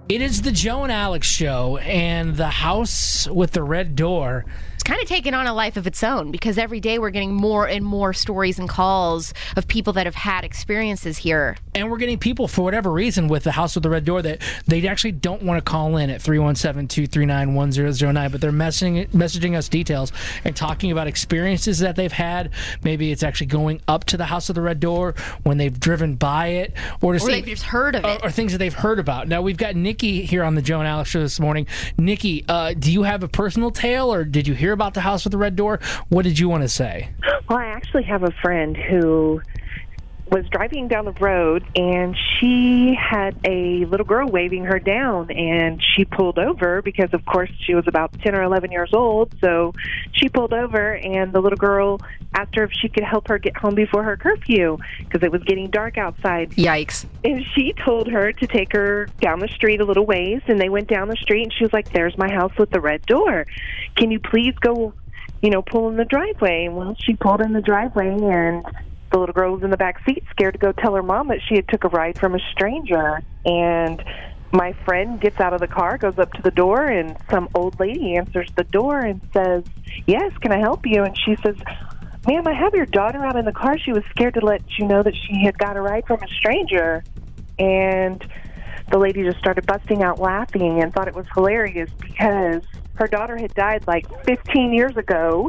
It is the Joe and Alex show, and the house with the red door. It's kind of taken on a life of its own because every day we're getting more and more stories and calls of people that have had experiences here. And we're getting people, for whatever reason, with the house with the red door that they actually don't want to call in at 317-239-1009, but they're messaging us details and talking about experiences that they've had. Maybe it's actually going up to the house with the red door when they've driven by it, or they've just heard of it. Or things that they've heard about. Now, we've got Nikki here on the Joe and Alex show this morning. Nikki, do you have a personal tale, or did you hear about the house with the red door? What did you want to say? Well, I actually have a friend who was driving down the road, and she had a little girl waving her down, and she pulled over because, of course, she was about 10 or 11 years old. So she pulled over, and the little girl asked her if she could help her get home before her curfew because it was getting dark outside. Yikes. And she told her to take her down the street a little ways, and they went down the street, and she was like, "There's my house with the red door. Can you please go, pull in the driveway?" Well, she pulled in the driveway, and the little girl was in the back seat, scared to go tell her mom that she had took a ride from a stranger. And my friend gets out of the car, goes up to the door, and some old lady answers the door and says, "Yes, can I help you?" And she says, "Ma'am, I have your daughter out in the car. She was scared to let you know that she had got a ride from a stranger." And the lady just started busting out laughing and thought it was hilarious because her daughter had died like 15 years ago.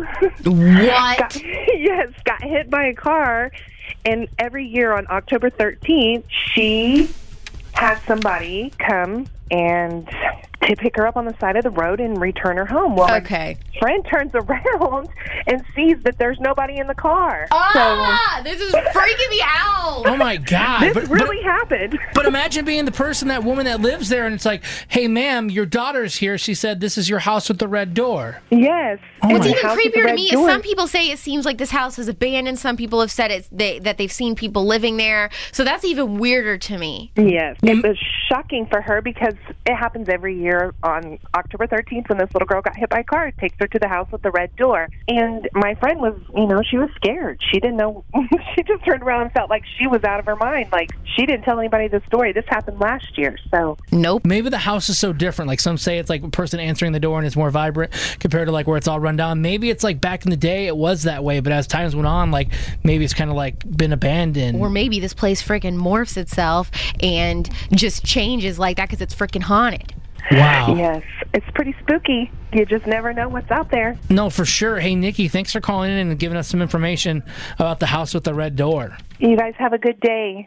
What? Got hit by a car. And every year on October 13th, she had somebody come and to pick her up on the side of the road and return her home. Well, okay. My friend turns around and sees that there's nobody in the car. This is freaking me out. Oh, my God. This really happened. But imagine being the person, that woman that lives there, and it's like, "Hey, ma'am, your daughter's here. She said this is your house with the red door." Yes. What's even creepier to me is some people say it seems like this house is abandoned. Some people have said that they've seen people living there. So that's even weirder to me. Yes. It was shocking for her because it happens every year on October 13th when this little girl got hit by a car. It takes her to the house with the red door. And my friend was, she was scared. She didn't know. She just turned around and felt like she was out of her mind. Like, she didn't tell anybody the story. This happened last year, so. Nope. Maybe the house is so different. Like, some say it's like a person answering the door and it's more vibrant compared to like where it's all run down. Maybe it's like back in the day it was that way, but as times went on, like maybe it's kind of like been abandoned. Or maybe this place freaking morphs itself and just changes like that because it's freaking haunted. Wow. Yes. It's pretty spooky. You just never know what's out there. No, for sure. Hey, Nikki, thanks for calling in and giving us some information about the house with the red door. You guys have a good day.